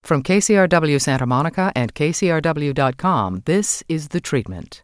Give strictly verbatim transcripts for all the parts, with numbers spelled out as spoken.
From K C R W Santa Monica and K C R W dot com, this is The Treatment.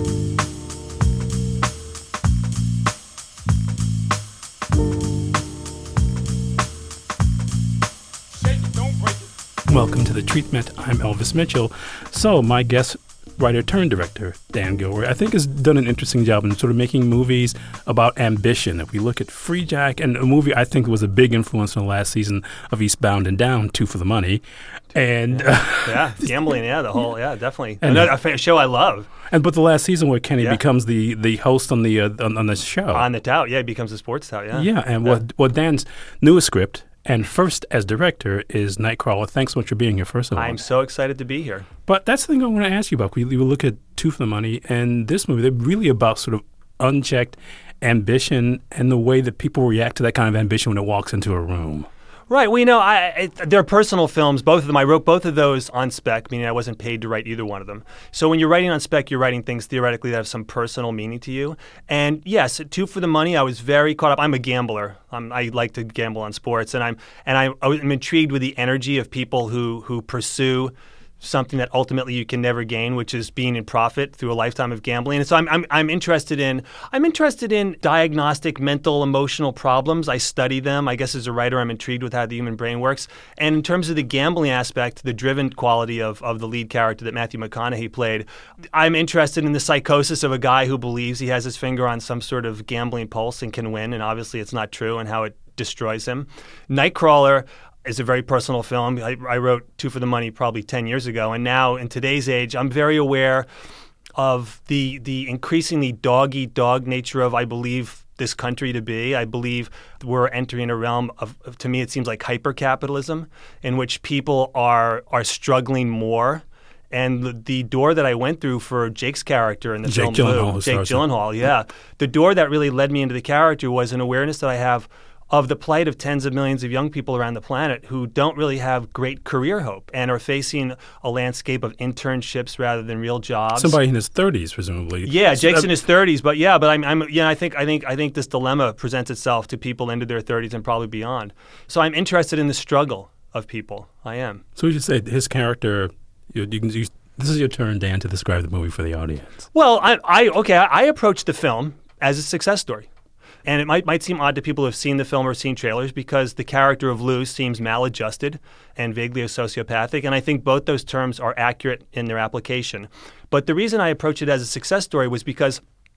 Welcome to The Treatment. I'm Elvis Mitchell. So my guest writer turned director, Dan Gilroy, I think has done an interesting job in sort of making movies about ambition. If we look at Free Jack, and a movie I think was a big influence in the last season of Eastbound and Down, Two for the Money. And yeah, uh, yeah gambling, yeah, the whole, yeah, definitely. And, Another, a show I love. And but the last season where Kenny yeah. becomes the, the host on the uh, on, on the show. On the tout, yeah, he becomes a sports tout, yeah. Yeah, and yeah. what what Dan's newest script and first as director is Nightcrawler. Thanks so much for being here, first of all. I'm so excited to be here. But that's the thing I want to ask you about. We, we look at Two for the Money and this movie. They're really about sort of unchecked ambition and the way that people react to that kind of ambition when it walks into a room. Right. Well, you know, I, I, they're personal films, both of them. I wrote both of those on spec, meaning I wasn't paid to write either one of them. So when you're writing on spec, you're writing things theoretically that have some personal meaning to you. And yes, Two for the Money, I was very caught up. I'm a gambler. Um, I like to gamble on sports, and I'm and I, I'm intrigued with the energy of people who who pursue something that ultimately you can never gain, which is being in profit through a lifetime of gambling. And so I'm I'm I'm interested in I'm interested in diagnostic mental emotional problems. I study them. I guess as a writer, I'm intrigued with how the human brain works. And in terms of the gambling aspect, the driven quality of of the lead character that Matthew McConaughey played, I'm interested in the psychosis of a guy who believes he has his finger on some sort of gambling pulse and can win, and obviously it's not true, and how it destroys him. Nightcrawler is a very personal film. I, I wrote Two for the Money probably ten years ago, and now in today's age, I'm very aware of the the increasingly dog-eat-dog nature of, I believe, this country to be. I believe we're entering a realm of, of to me, it seems like hyper-capitalism, in which people are are struggling more. And the, the door that I went through for Jake's character in the Jake film Gyllenhaal, Blue, Jake Gyllenhaal, yeah. The door that really led me into the character was an awareness that I have of the plight of tens of millions of young people around the planet who don't really have great career hope and are facing a landscape of internships rather than real jobs. Somebody in his thirties, presumably. Yeah, Jake's so, uh, in his thirties, but yeah, but I'm, I'm, yeah, I think, I think, I think this dilemma presents itself to people into their thirties and probably beyond. So I'm interested in the struggle of people. I am. So we should say his character. You, you can use. This is your turn, Dan, to describe the movie for the audience. Well, I, I okay, I, I approached the film as a success story. And it might might seem odd to people who have seen the film or seen trailers because the character of Lou seems maladjusted and vaguely sociopathic. And I think both those terms are accurate in their application. But the reason I approached it as a success story was because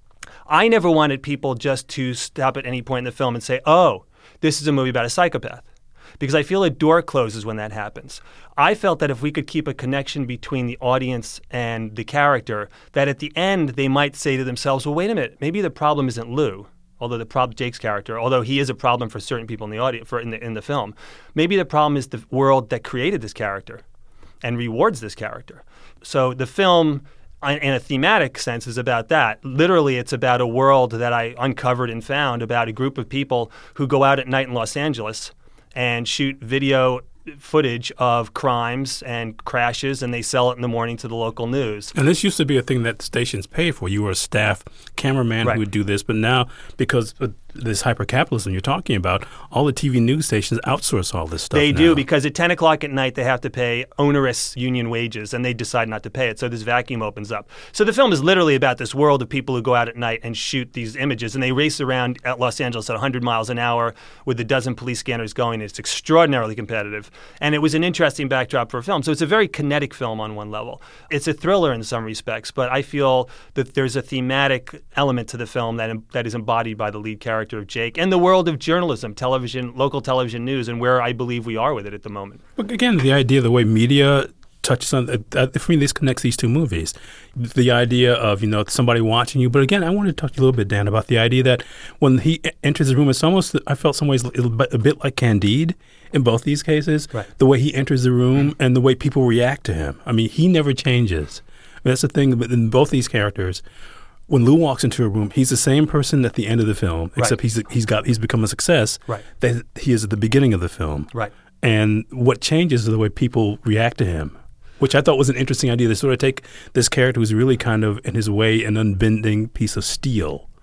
I never wanted people just to stop at any point in the film and say, oh, this is a movie about a psychopath. Because I feel a door closes when that happens. I felt that if we could keep a connection between the audience and the character, that at the end they might say to themselves, well, wait a minute, maybe the problem isn't Lou. Although the problem, Jake's character, although he is a problem for certain people in the audience, for in the in the film, maybe the problem is the world that created this character, and rewards this character. So the film, in a thematic sense, is about that. Literally, it's about a world that I uncovered and found about a group of people who go out at night in Los Angeles and shoot video footage of crimes and crashes, and they sell it in the morning to the local news. And this used to be a thing that stations paid for. You were a staff cameraman right. who would do this, but now because of this hyper-capitalism you're talking about, all the T V news stations outsource all this stuff They now. do, because at ten o'clock at night they have to pay onerous union wages, and they decide not to pay it, so this vacuum opens up. So the film is literally about this world of people who go out at night and shoot these images, and they race around at Los Angeles at one hundred miles an hour with a dozen police scanners going. It's extraordinarily competitive, and it was an interesting backdrop for a film. So it's a very kinetic film on one level. It's a thriller in some respects, but I feel that there's a thematic element to the film that that is embodied by the lead character of Jake and the world of journalism, television, local television news, and where I believe we are with it at the moment. But again, the idea, the way media touches on, uh, for me, this connects these two movies. The idea of, you know, somebody watching you. But again, I want to talk to you a little bit, Dan, about the idea that when he enters the room, it's almost, I felt some ways a bit like Candide in both these cases. Right. The way he enters the room and the way people react to him. I mean, he never changes. I mean, that's the thing in both these characters. When Lou walks into a room, he's the same person at the end of the film, except right. he's he's got he's become a success right. that he is at the beginning of the film. Right. And what changes is the way people react to him, which I thought was an interesting idea. They sort of take this character who's really kind of, in his way, an unbending piece of steel,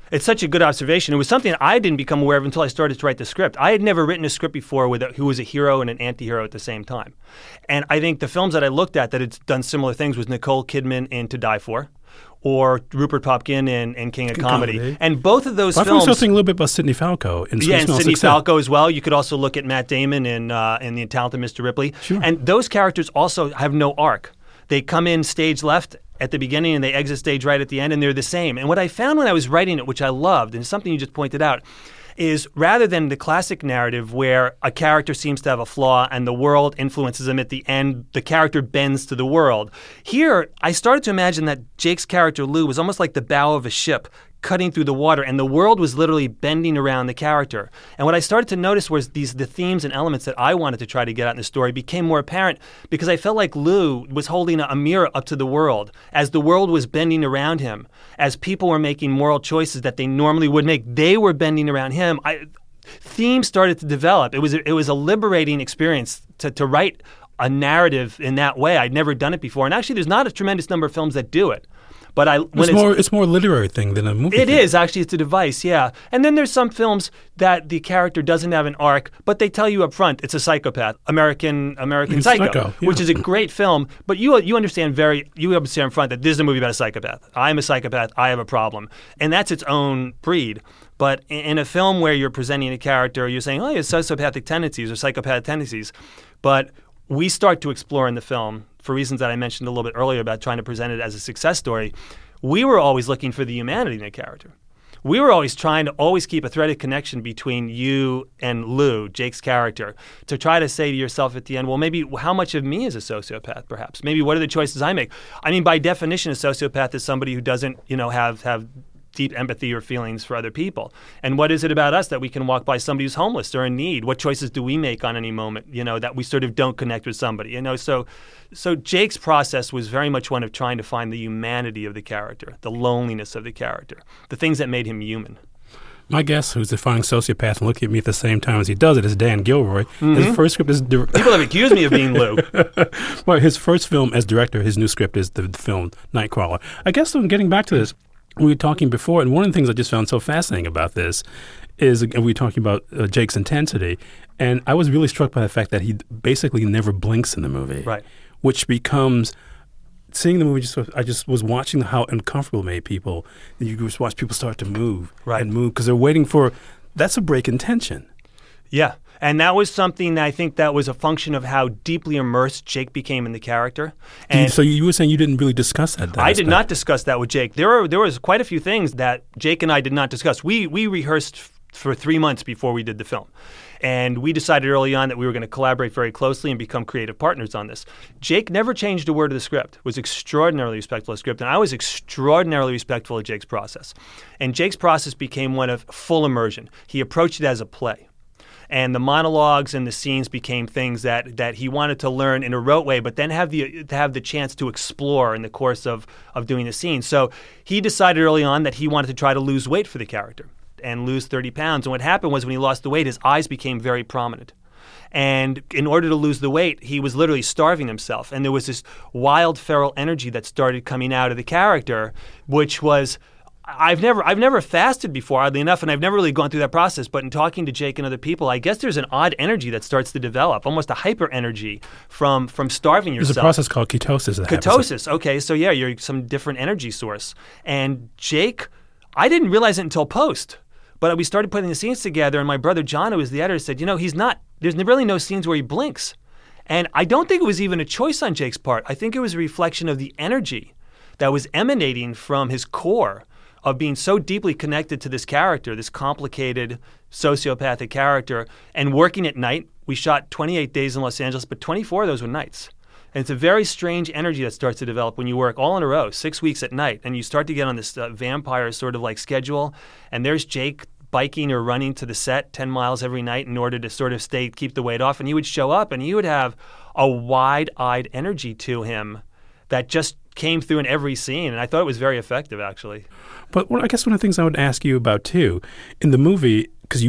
It's such a good observation. It was something I didn't become aware of until I started to write the script. I had never written a script before with a, who was a hero and an anti-hero at the same time. And I think the films that I looked at that had done similar things was Nicole Kidman in To Die For, or Rupert Popkin in, in King of Comedy. Comedy. And both of those well, films... I was thinking a little bit about Sidney Falco in Yeah, and Smell Sidney Success. Falco as well. You could also look at Matt Damon in, uh, in The Talented Mister Ripley. Sure. And those characters also have no arc. They come in stage left at the beginning and they exit stage right at the end, and they're the same. And what I found when I was writing it, which I loved, and it's something you just pointed out, is rather than the classic narrative where a character seems to have a flaw and the world influences him at the end, the character bends to the world. Here, I started to imagine that Jake's character, Lou, was almost like the bow of a ship cutting through the water, and the world was literally bending around the character. And what I started to notice was these the themes and elements that I wanted to try to get out in the story became more apparent because I felt like Lou was holding a, a mirror up to the world as the world was bending around him, as people were making moral choices that they normally would make. They were bending around him. I, themes started to develop. It was a, it was a liberating experience to, to write a narrative in that way. I'd never done it before, and actually, there's not a tremendous number of films that do it. But I, when it's, it's more it's more a literary thing than a movie It thing. is, actually. It's a device, yeah. And then there's some films that the character doesn't have an arc, but they tell you up front it's a psychopath. American American Psycho, Psycho yeah. which is a great film. But you you understand very you understand up front that this is a movie about a psychopath. I'm a psychopath. I have a problem. And that's its own breed. But in, in a film where you're presenting a character, you're saying, oh, he has sociopathic tendencies or psychopathic tendencies. But we start to explore in the film, for reasons that I mentioned a little bit earlier about trying to present it as a success story, we were always looking for the humanity in the character. We were always trying to always keep a threaded connection between you and Lou, Jake's character, to try to say to yourself at the end, well, maybe how much of me is a sociopath, perhaps? Maybe what are the choices I make? I mean, by definition, a sociopath is somebody who doesn't, you know, have have deep empathy or feelings for other people. And what is it about us that we can walk by somebody who's homeless or in need? What choices do we make on any moment, you know, that we sort of don't connect with somebody? You know, so so Jake's process was very much one of trying to find the humanity of the character, the loneliness of the character, the things that made him human. My guest, who's defining sociopath and looking at me at the same time as he does it, is Dan Gilroy. Mm-hmm. His first script is... Di- People have accused me of being Lou. Well, his first film as director, his new script is the, the film Nightcrawler. I guess I'm getting back to this. We were talking before, and one of the things I just found so fascinating about this is, again, we were talking about uh, Jake's intensity, and I was really struck by the fact that he basically never blinks in the movie. Right. Which becomes... Seeing the movie, just I just was watching how uncomfortable it made people. And you just watch people start to move right. and move because they're waiting for, that's a break in tension. Yeah. And that was something that I think that was a function of how deeply immersed Jake became in the character. And so you were saying you didn't really discuss that? that I aspect. did not discuss that with Jake. There were there was quite a few things that Jake and I did not discuss. We we rehearsed f- for three months before we did the film. And we decided early on that we were going to collaborate very closely and become creative partners on this. Jake never changed a word of the script, was extraordinarily respectful of the script, and I was extraordinarily respectful of Jake's process. And Jake's process became one of full immersion. He approached it as a play. And the monologues and the scenes became things that that he wanted to learn in a rote way, but then have the to have the chance to explore in the course of, of doing the scene. So he decided early on that he wanted to try to lose weight for the character and lose thirty pounds. And what happened was when he lost the weight, his eyes became very prominent. And in order to lose the weight, he was literally starving himself. And there was this wild feral energy that started coming out of the character, which was... I've never I've never fasted before, oddly enough, and I've never really gone through that process. But in talking to Jake and other people, I guess there's an odd energy that starts to develop, almost a hyper energy from from starving yourself. There's a process called ketosis. That ketosis. Okay, so yeah, you're some different energy source. And Jake, I didn't realize it until post, but we started putting the scenes together, and my brother John, who was the editor, said, you know, he's not. There's really no scenes where he blinks, and I don't think it was even a choice on Jake's part. I think it was a reflection of the energy that was emanating from his core, of being so deeply connected to this character, this complicated sociopathic character, and working at night. We shot twenty-eight days in Los Angeles, but twenty-four of those were nights. And it's a very strange energy that starts to develop when you work all in a row, six weeks at night, and you start to get on this uh, vampire sort of like schedule, and there's Jake biking or running to the set ten miles every night in order to sort of stay, keep the weight off, and he would show up, and he would have a wide-eyed energy to him that just came through in every scene, and I thought it was very effective, actually. But what, I guess one of the things I would ask you about, too, in the movie, because you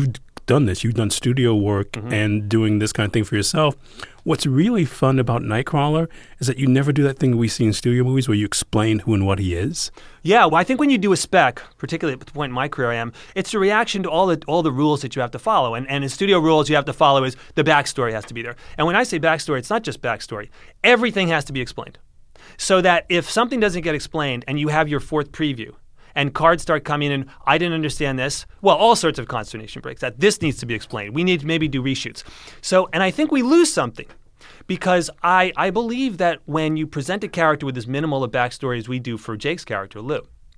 done this. You've done studio work mm-hmm. and doing this kind of thing for yourself. What's really fun about Nightcrawler is that you never do that thing we see in studio movies where you explain who and what he is. Yeah, well, I think when you do a spec, particularly at the point in my career I am, it's a reaction to all the all the rules that you have to follow. And, and in studio rules you have to follow is the backstory has to be there. And when I say backstory, it's not just backstory. Everything has to be explained. So that if something doesn't get explained and you have your fourth preview, and cards start coming in, I didn't understand this. Well, all sorts of consternation breaks. That this needs to be explained. We need to maybe do reshoots. So, and I think we lose something because I, I believe that when you present a character with as minimal a backstory as we do for Jake's character, Lou,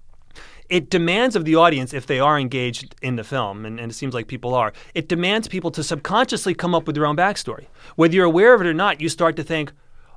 it demands of the audience, if they are engaged in the film, and, and it seems like people are, it demands people to subconsciously come up with their own backstory. Whether you're aware of it or not, you start to think,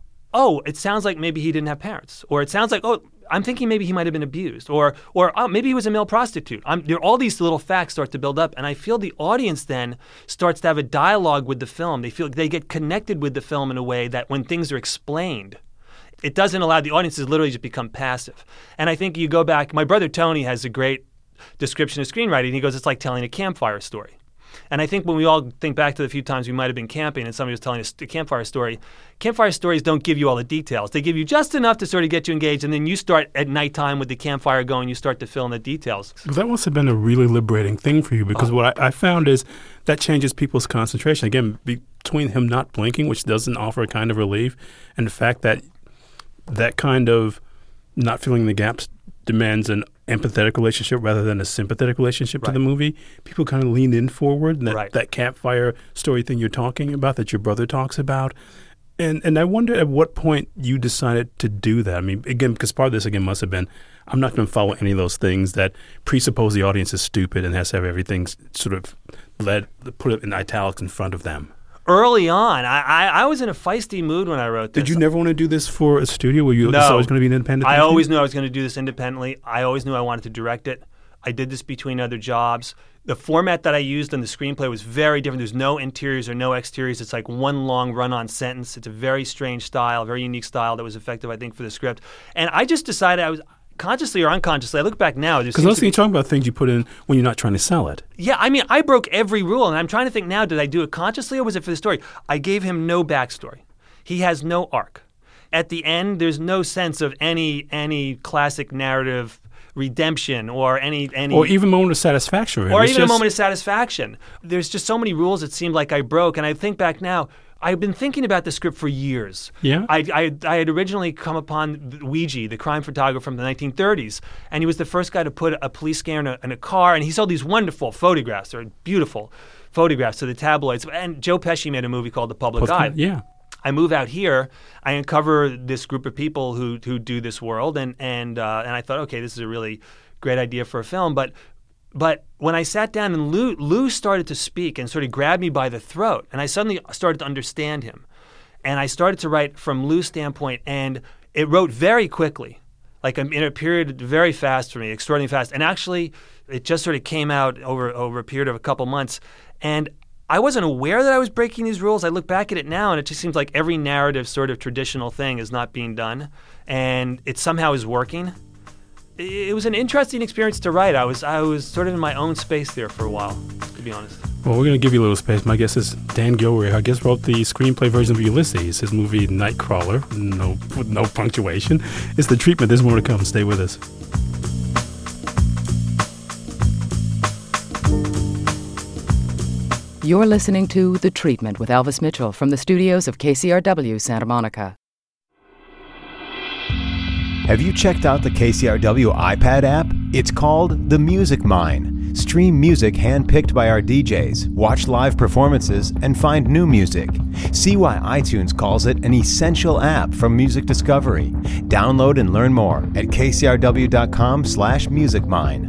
oh, it sounds like maybe he didn't have parents. Or it sounds like, oh, I'm thinking maybe he might have been abused, or or oh, maybe he was a male prostitute. I'm, there, all these little facts start to build up, and I feel the audience then starts to have a dialogue with the film. They feel they get connected with the film in a way that when things are explained, it doesn't allow the audience to literally just become passive. And I think you go back. My brother Tony has a great description of screenwriting. He goes, it's like telling a campfire story. And I think when we all think back to the few times we might have been camping and somebody was telling us a campfire story, campfire stories don't give you all the details. They give you just enough to sort of get you engaged, and then you start at nighttime with the campfire going, you start to fill in the details. That must have been a really liberating thing for you because oh. what I, I found is that changes people's concentration. Again, between him not blinking, which doesn't offer a kind of relief, and the fact that that kind of not filling the gaps demands an empathetic relationship rather than a sympathetic relationship right. to the movie. People kind of lean in forward. And that, right. that campfire story thing you're talking about, that your brother talks about. And and I wonder at what point you decided to do that. I mean, again, because part of this, again, must have been, I'm not going to follow any of those things that presuppose the audience is stupid and has to have everything sort of led, put it in italics in front of them. Early on, I, I, I was in a feisty mood when I wrote this. Did you never want to do this for a studio? Were you no. this always going to be an independent I thing? always knew I was going to do this independently. I always knew I wanted to direct it. I did this between other jobs. The format that I used in the screenplay was very different. There's no interiors or no exteriors. It's like one long run-on sentence. It's a very strange style, very unique style that was effective, I think, for the script. And I just decided I was... consciously or unconsciously, I look back now. Because those things you're talking about things you put in when you're not trying to sell it. Yeah, I mean, I broke every rule, and I'm trying to think now, did I do it consciously or was it for the story? I gave him no backstory. He has no arc. At the end, there's no sense of any any classic narrative redemption or any... any or even moment of satisfaction. Or it's even just... a moment of satisfaction. There's just so many rules it seemed like I broke, and I think back now, I've been thinking about the script for years. Yeah? I, I, I had originally come upon Ouija, the crime photographer from the nineteen thirties, and he was the first guy to put a police scanner in a, in a car, and he sold these wonderful photographs. They're beautiful photographs to the tabloids. And Joe Pesci made a movie called The Public Post- Eye. Yeah. I move out here, I uncover this group of people who who do this world, and and uh, and I thought, okay, this is a really great idea for a film, but But when I sat down and Lou, Lou started to speak and sort of grabbed me by the throat, and I suddenly started to understand him. And I started to write from Lou's standpoint, and it wrote very quickly, like in a period very fast for me, extraordinarily fast. And actually, it just sort of came out over, over a period of a couple months. And I wasn't aware that I was breaking these rules. I look back at it now, and it just seems like every narrative sort of traditional thing is not being done, and it somehow is working. It was an interesting experience to write. I was I was sort of in my own space there for a while, to be honest. Well, we're going to give you a little space. My guess is Dan Gilroy. I guess wrote the screenplay version of Ulysses, his movie Nightcrawler, no with no punctuation. It's The Treatment. There's more to come. Stay with us. You're listening to The Treatment with Elvis Mitchell from the studios of K C R W Santa Monica. Have you checked out the K C R W iPad app? It's called The Music Mine. Stream music handpicked by our D Js, watch live performances, and find new music. See why iTunes calls it an essential app for music discovery. Download and learn more at kcrw.com slash musicmine.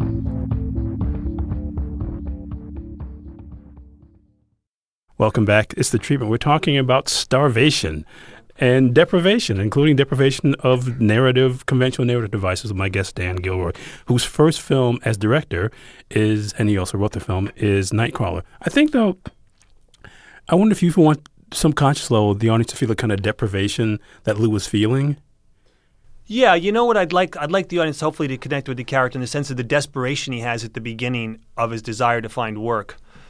Welcome back. It's The Treatment. We're talking about starvation and deprivation, including deprivation of narrative, conventional narrative devices with my guest, Dan Gilroy, whose first film as director is, and he also wrote the film, is Nightcrawler. I think, though, I wonder if you want some conscious level the audience to feel the kind of deprivation that Lou was feeling. Yeah, you know what I'd like? I'd like the audience hopefully to connect with the character in the sense of the desperation he has at the beginning of his desire to find work.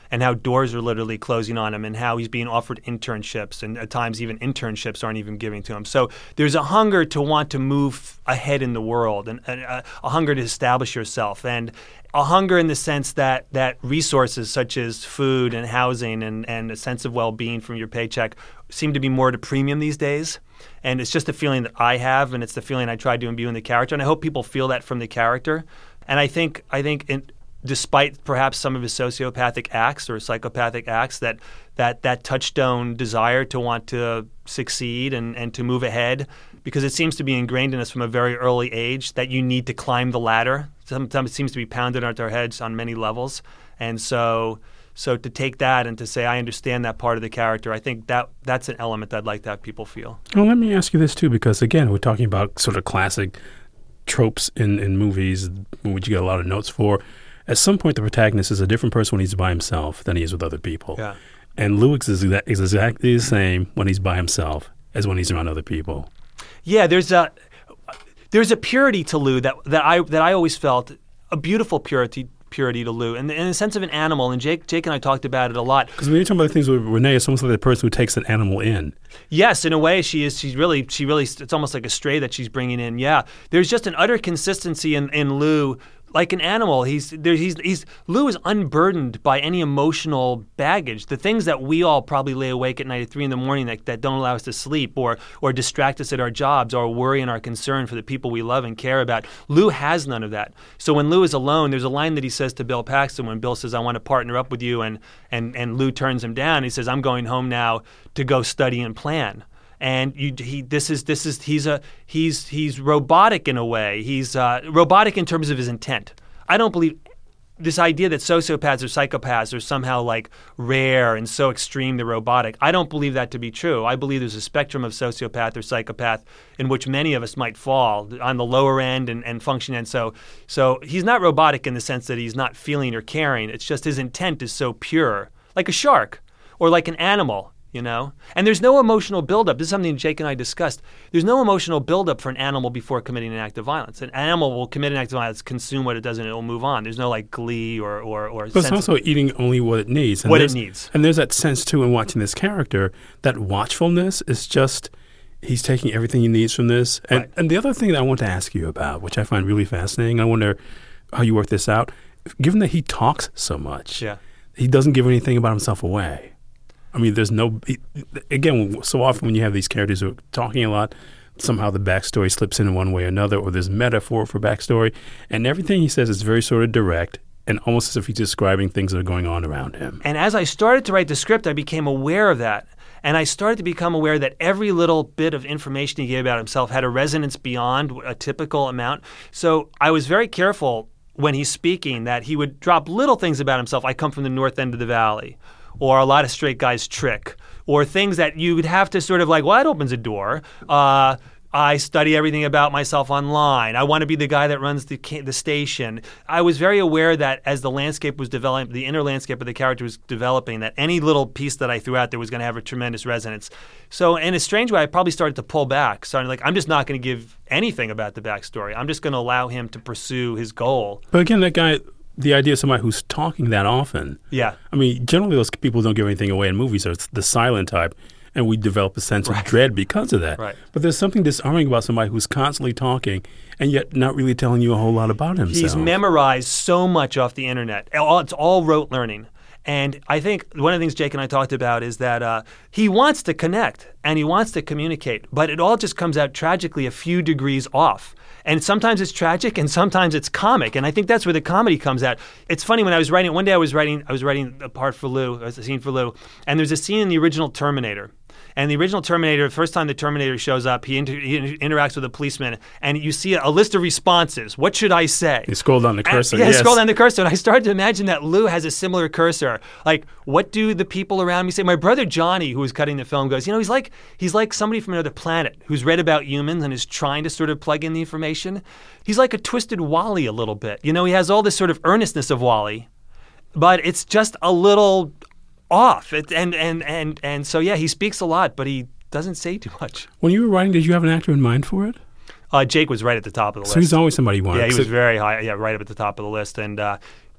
and how doors are literally closing on him, and how he's being offered internships, and at times even internships aren't even giving to him. So there's a hunger to want to move ahead in the world, and, and a, a hunger to establish yourself, and a hunger in the sense that that resources such as food and housing and, and a sense of well-being from your paycheck seem to be more at a premium these days. And it's just a feeling that I have, and it's the feeling I tried to imbue in the character. And I hope people feel that from the character. And I think I think in, despite perhaps some of his sociopathic acts or psychopathic acts, that that, that touchstone desire to want to succeed and, and to move ahead, because it seems to be ingrained in us from a very early age that you need to climb the ladder. Sometimes it seems to be pounded into our heads on many levels. And so so to take that and to say, I understand that part of the character, I think that that's an element I'd like to have people feel. Well, let me ask you this, too, because, again, we're talking about sort of classic tropes in, in movies, which you get a lot of notes for. At some point, the protagonist is a different person when he's by himself than he is with other people. Yeah. And Lewis is, exa- is exactly the same when he's by himself as when he's around other people. Yeah, there's a there's a purity to Lou that that I that I always felt, a beautiful purity purity to Lou, and in the sense of an animal. And Jake Jake and I talked about it a lot. Because when you're talking about things with Renee, it's almost like the person who takes an animal in. Yes, in a way, she is. She's really she really. It's almost like a stray that she's bringing in. Yeah, there's just an utter consistency in in Lou. Like an animal, he's there. He's he's Lou is unburdened by any emotional baggage. The things that we all probably lay awake at night at three in the morning that, that don't allow us to sleep, or or distract us at our jobs, or worry and our concern for the people we love and care about. Lou has none of that. So when Lou is alone, there's a line that he says to Bill Paxton when Bill says, "I want to partner up with you," and and and Lou turns him down. He says, "I'm going home now to go study and plan." And you, he, this is, this is, he's a, he's, he's robotic in a way. He's uh, robotic in terms of his intent. I don't believe this idea that sociopaths or psychopaths are somehow like rare and so extreme they're robotic. I don't believe that to be true. I believe there's a spectrum of sociopath or psychopath in which many of us might fall on the lower end and, and function. And so, so he's not robotic in the sense that he's not feeling or caring. It's just his intent is so pure, like a shark or like an animal. You know? And there's no emotional buildup. This is something Jake and I discussed. There's no emotional buildup for an animal before committing an act of violence. An animal will commit an act of violence, consume what it does, and it will move on. There's no like glee or or, or but it's also eating only what it needs. And what it needs. And there's that sense, too, in watching this character, that watchfulness is just, he's taking everything he needs from this. And, right. and the other thing that I want to ask you about, which I find really fascinating, I wonder how you work this out, given that he talks so much, yeah. he doesn't give anything about himself away. I mean, there's no – again, so often when you have these characters who are talking a lot, somehow the backstory slips in one way or another, or there's metaphor for backstory, and everything he says is very sort of direct and almost as if he's describing things that are going on around him. And as I started to write the script, I became aware of that. And I started to become aware that every little bit of information he gave about himself had a resonance beyond a typical amount. So I was very careful when he's speaking that he would drop little things about himself. I come from the north end of the valley. Or a lot of straight guys trick, or things that you would have to sort of like, well, that opens a door. Uh, I study everything about myself online. I want to be the guy that runs the the station. I was very aware that as the landscape was developing, the inner landscape of the character was developing, that any little piece that I threw out there was going to have a tremendous resonance. So in a strange way, I probably started to pull back, starting like, I'm just not going to give anything about the backstory. I'm just going to allow him to pursue his goal. But again, that guy... the idea of somebody who's talking that often. Yeah. I mean, generally those people don't give anything away in movies. They're the silent type, and we develop a sense right. of dread because of that. Right. But there's something disarming about somebody who's constantly talking and yet not really telling you a whole lot about himself. He's memorized so much off the internet. It's all rote learning. And I think one of the things Jake and I talked about is that uh, he wants to connect and he wants to communicate, but it all just comes out tragically a few degrees off. And sometimes it's tragic and sometimes it's comic. And I think that's where the comedy comes out. It's funny, when I was writing, one day I was writing I was writing a part for Lou, a scene for Lou, and there's a scene in the original Terminator. And the original Terminator, the first time the Terminator shows up, he, inter- he interacts with a policeman, and you see a, a list of responses. What should I say? You scroll down the cursor. And, yeah, yes. scroll down the cursor. And I started to imagine that Lou has a similar cursor. Like, what do the people around me say? My brother Johnny, who was cutting the film, goes, you know, he's like he's like somebody from another planet who's read about humans and is trying to sort of plug in the information. He's like a twisted Wall-E a little bit. You know, he has all this sort of earnestness of Wall-E, but it's just a little off. It, and, and, and, and so, yeah, he speaks a lot, but he doesn't say too much. When you were writing, did you have an actor in mind for it? Uh, Jake was right at the top of the list. So he's always somebody you wanted. Yeah, he so was very high, yeah, right up at the top of the list. And uh,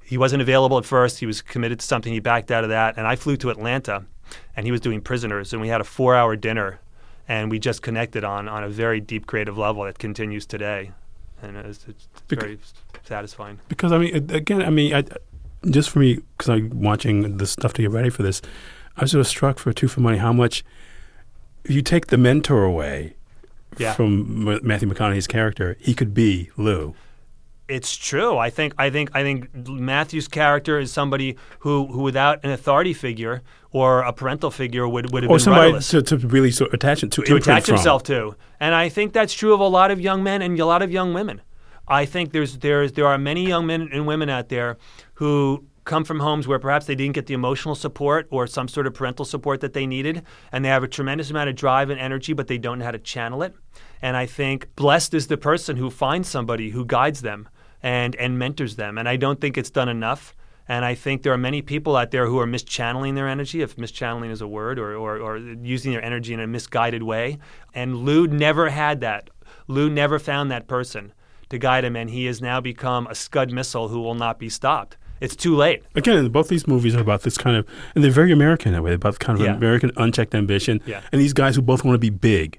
he wasn't available at first. He was committed to something. He backed out of that. And I flew to Atlanta, and he was doing Prisoners. And we had a four-hour dinner, and we just connected on, on a very deep creative level that continues today. And it's, it's because, very satisfying. Because, I mean, again, I mean, I, just for me, because I'm watching the stuff to get ready for this, I was sort of struck for Two for Money how much, if you take the mentor away yeah. from Matthew McConaughey's character, he could be Lou. It's true. I think I think I think Matthew's character is somebody who, who without an authority figure or a parental figure would, would have or been somebody rudderless. to, to really sort of attach it to, to imprint attach from. himself to. And I think that's true of a lot of young men and a lot of young women. I think there's there's there are many young men and women out there who come from homes where perhaps they didn't get the emotional support or some sort of parental support that they needed, and they have a tremendous amount of drive and energy, but they don't know how to channel it. And I think blessed is the person who finds somebody who guides them and and mentors them. And I don't think it's done enough. And I think there are many people out there who are mischanneling their energy, if mischanneling is a word, or, or, or using their energy in a misguided way. And Lou never had that. Lou never found that person to guide him, and he has now become a Scud missile who will not be stopped. It's too late. Again, both these movies are about this kind of, and they're very American that way, about kind of Yeah. American unchecked ambition, Yeah. and these guys who both want to be big.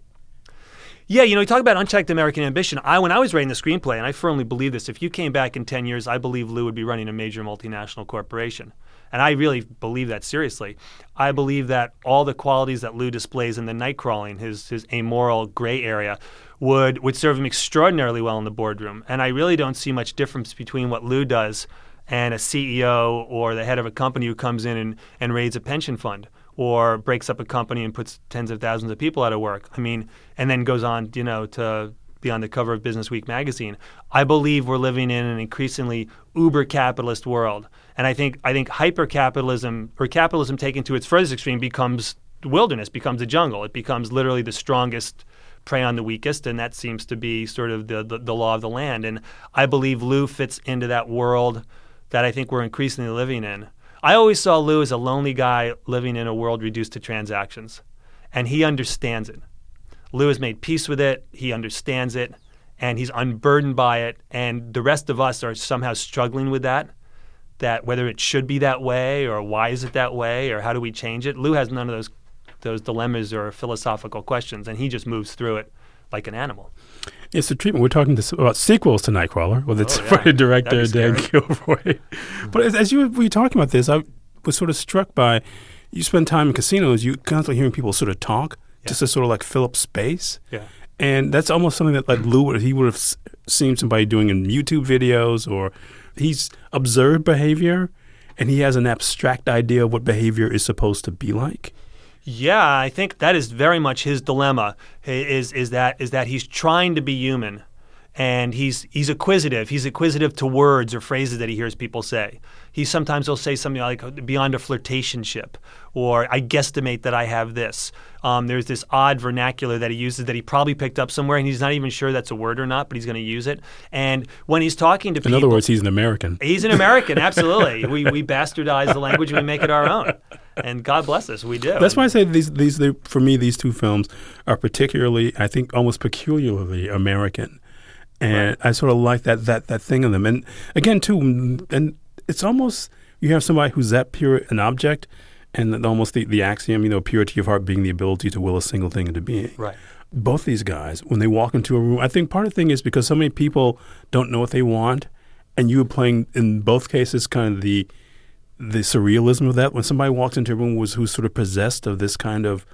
Yeah, you know, you talk about unchecked American ambition. I, when I was writing the screenplay, and I firmly believe this, if you came back in ten years, I believe Lou would be running a major multinational corporation. And I really believe that seriously. I believe that all the qualities that Lou displays in the night crawling, his his amoral gray area, would would serve him extraordinarily well in the boardroom. And I really don't see much difference between what Lou does and a C E O or the head of a company who comes in and, and raids a pension fund or breaks up a company and puts tens of thousands of people out of work. I mean, and then goes on, you know, to be on the cover of Business Week magazine. I believe we're living in an increasingly uber-capitalist world. And I think I think hyper-capitalism, or capitalism taken to its furthest extreme, becomes wilderness, becomes a jungle. It becomes literally the strongest prey on the weakest, and that seems to be sort of the, the, the law of the land. And I believe Lou fits into that world that I think we're increasingly living in. I always saw Lou as a lonely guy living in a world reduced to transactions, and he understands it. Lou has made peace with it, he understands it, and he's unburdened by it, and the rest of us are somehow struggling with that, that whether it should be that way or why is it that way or how do we change it. Lou has none of those those dilemmas or philosophical questions, and he just moves through it like an animal. It's a treatment. We're talking to, about sequels to Nightcrawler with its Oh, yeah. director, Dan That'd Gilroy. But as, as you were talking about this, I was sort of struck by, you spend time in casinos, you constantly hearing people sort of talk, Yeah. just to sort of like fill up space. Yeah. And that's almost something that like Lou, would- he would have s- seen somebody doing in YouTube videos, or he's observed behavior and he has an abstract idea of what behavior is supposed to be like. Yeah, I think that is very much his dilemma. Is is that is that he's trying to be human, and he's he's acquisitive. He's acquisitive to words or phrases that he hears people say. He sometimes will say something like "beyond a flirtationship," or "I guesstimate that I have this." Um, there's this odd vernacular that he uses that he probably picked up somewhere, and he's not even sure that's a word or not, but he's going to use it. And when he's talking to In people, other words, he's an American. he's an American. Absolutely, we we bastardize the language and we make it our own. And God bless us, we do. That's why I say these these they, for me these two films are particularly, I think, almost peculiarly American, and Right. I sort of like that that that thing in them. And again, too, mm, and it's almost you have somebody who's that pure an object, and then almost the, the axiom, you know, purity of heart being the ability to will a single thing into being. Right. Both these guys, when they walk into a room, I think part of the thing is because so many people don't know what they want, and you were playing in both cases kind of the the surrealism of that. When somebody walks into a room was who's sort of possessed of this kind of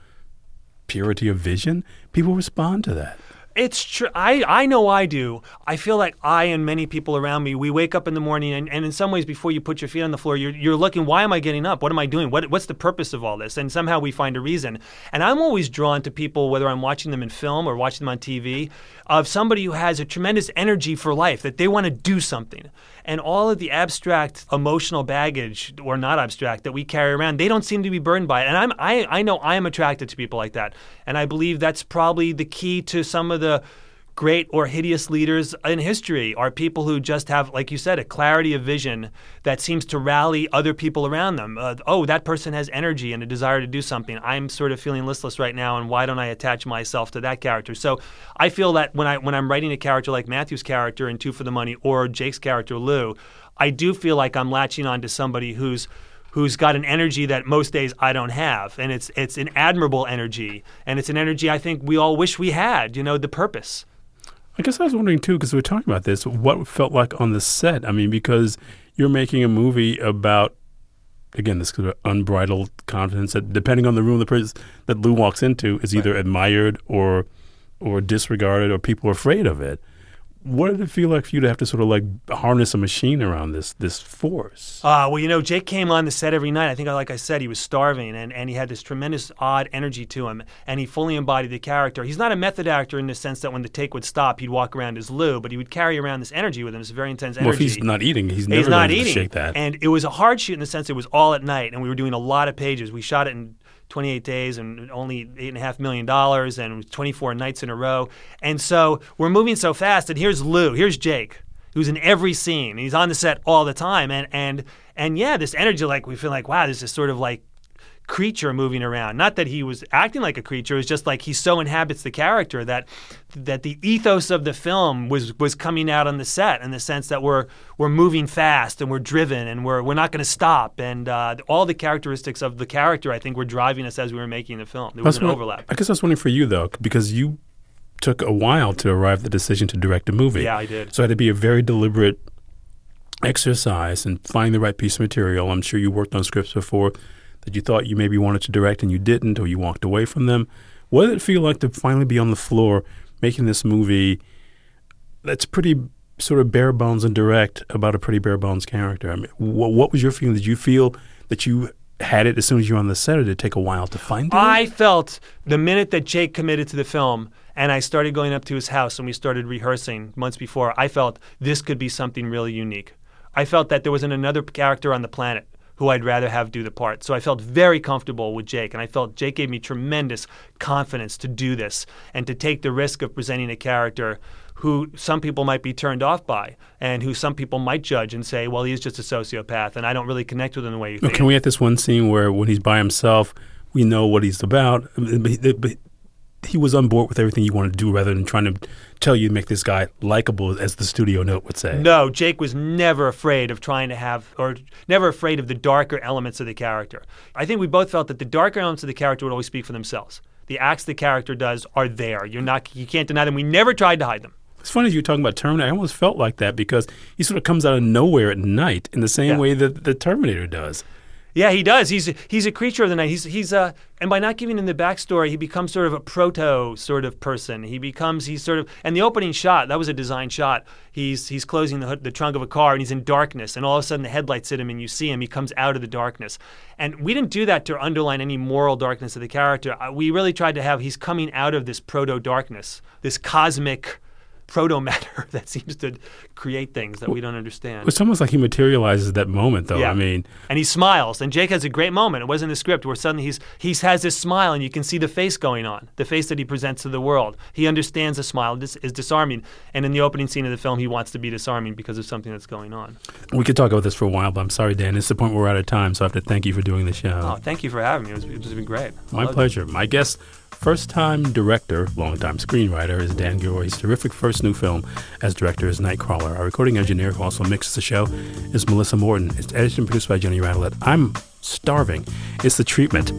purity of vision, people respond to that. It's true. I, I know I do. I feel like I and many people around me, we wake up in the morning and, and in some ways before you put your feet on the floor, you're, you're looking, why am I getting up? What am I doing? What, what's the purpose of all this? And somehow we find a reason. And I'm always drawn to people, whether I'm watching them in film or watching them on T V, of somebody who has a tremendous energy for life, that they want to do something. And all of the abstract emotional baggage, or not abstract, that we carry around, they don't seem to be burdened by it. And I'm, I, I know I am attracted to people like that. And I believe that's probably the key to some of the great or hideous leaders in history are people who just have, like you said, a clarity of vision that seems to rally other people around them. Uh, oh, that person has energy and a desire to do something. I'm sort of feeling listless right now, and why don't I attach myself to that character? So I feel that when, I, when I'm writing a character like Matthew's character in Two for the Money or Jake's character, Lou, I do feel like I'm latching on to somebody who's who's got an energy that most days I don't have. And it's it's an admirable energy, and it's an energy I think we all wish we had, you know, the purpose. I guess I was wondering, too, because we were talking about this, what it felt like on the set. I mean, because you're making a movie about, again, this sort of unbridled confidence that, depending on the room the person that Lou walks into, is either right. admired or or disregarded, or people are afraid of it. What did it feel like for you to have to sort of like harness a machine around this this force? Uh, well, you know, Jake came on the set every night. I think, like I said, he was starving, and, and he had this tremendous odd energy to him, and he fully embodied the character. He's not a method actor in the sense that when the take would stop, he'd walk around as Lou, but he would carry around this energy with him, this very intense energy. Well, if he's not eating, he's never he's not going eating. to shake that. And it was a hard shoot in the sense it was all at night, and we were doing a lot of pages. We shot it in twenty-eight days and only eight and a half million dollars and twenty-four nights in a row. And so we're moving so fast, and here's Lou, here's Jake, who's in every scene. He's on the set all the time. And and and yeah, this energy, like we feel like, wow, this is sort of like creature moving around. Not that he was acting like a creature, it was just like he so inhabits the character that that the ethos of the film was was coming out on the set, in the sense that we're we're moving fast and we're driven and we're we're not going to stop, and uh, all the characteristics of the character, I think, were driving us as we were making the film. There was an what, overlap. I guess I was wondering for you, though, because you took a while to arrive at the decision to direct a movie. Yeah, I did. So it had to be a very deliberate exercise in finding the right piece of material. I'm sure you worked on scripts before that you thought you maybe wanted to direct and you didn't, or you walked away from them. What did it feel like to finally be on the floor making this movie that's pretty sort of bare bones and direct about a pretty bare bones character? I mean, what, what was your feeling? Did you feel that you had it as soon as you were on the set, or did it take a while to find it? I felt the minute that Jake committed to the film and I started going up to his house and we started rehearsing months before, I felt this could be something really unique. I felt that there wasn't another character on the planet who I'd rather have do the part. So I felt very comfortable with Jake, and I felt Jake gave me tremendous confidence to do this and to take the risk of presenting a character who some people might be turned off by, and who some people might judge and say, well, he's just a sociopath, and I don't really connect with him the way you think. Can we have this one scene where when he's by himself, we know what he's about, but he was on board with everything you wanted to do rather than trying to tell you to make this guy likable, as the studio note would say? No, Jake was never afraid of trying to have, or never afraid of the darker elements of the character. I think we both felt that the darker elements of the character would always speak for themselves. The acts the character does are there. You're not, you can't deny them. We never tried to hide them. It's funny you were talking about Terminator. I almost felt like that because he sort of comes out of nowhere at night in the same Yeah. way that the Terminator does. Yeah, he does. He's he's a creature of the night. He's he's uh, and by not giving him the backstory, he becomes sort of a proto sort of person. He becomes he's sort of, and the opening shot, that was a design shot. He's he's closing the hood, the trunk of a car, and he's in darkness, and all of a sudden the headlights hit him, and you see him. He comes out of the darkness, and we didn't do that to underline any moral darkness of the character. Uh, We really tried to have he's coming out of this proto darkness, this cosmic proto matter that seems to create things that we don't understand. It's almost like he materializes that moment, though. Yeah. I mean, and he smiles, and Jake has a great moment. It was in the script where suddenly he's he has this smile, and you can see the face going on, the face that he presents to the world. He understands the smile dis- is disarming, and in the opening scene of the film, he wants to be disarming because of something that's going on. we could talk about this for a while, but I'm sorry, Dan. It's the point where we're out of time, so I have to thank you for doing the show. Oh, thank you for having me. It was, it was been great. I My loved it. pleasure. My guest, first-time director, long-time screenwriter, is Dan Gilroy. His terrific first new film as director is Nightcrawler. Our recording engineer, who also mixes the show, is Melissa Morton. It's edited and produced by Jenny Radelet. I'm starving. It's The Treatment.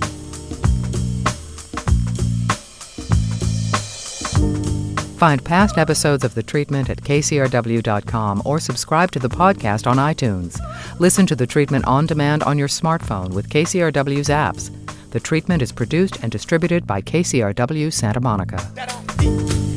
Find past episodes of The Treatment at K C R W dot com or subscribe to the podcast on iTunes. Listen to The Treatment on demand on your smartphone with K C R W's apps. The Treatment is produced and distributed by K C R W Santa Monica.